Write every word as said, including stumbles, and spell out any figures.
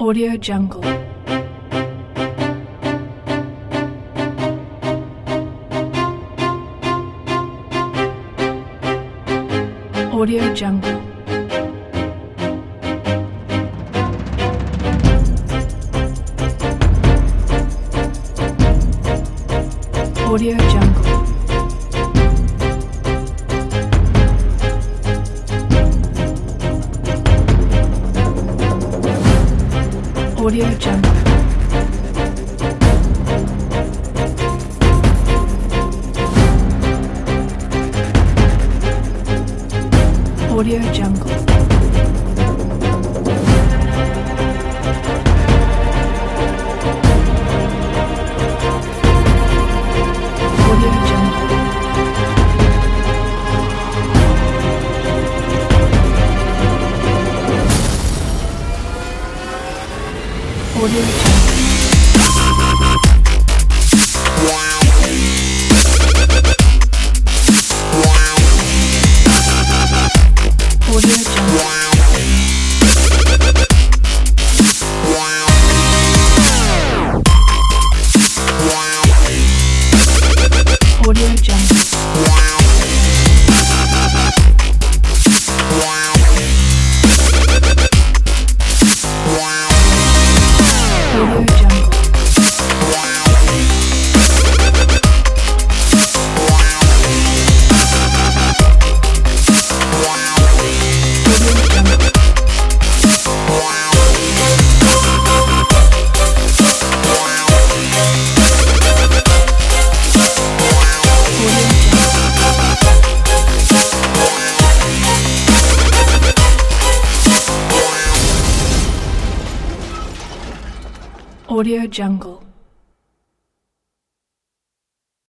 Audio Jungle. Audio Jungle. Audio Jungle. Audio Jungle. Audio Jungle. Audio Jungle. Audio Jungle. Audio Jungle. Audio Jungle. Audio Jungle. Audio Jungle.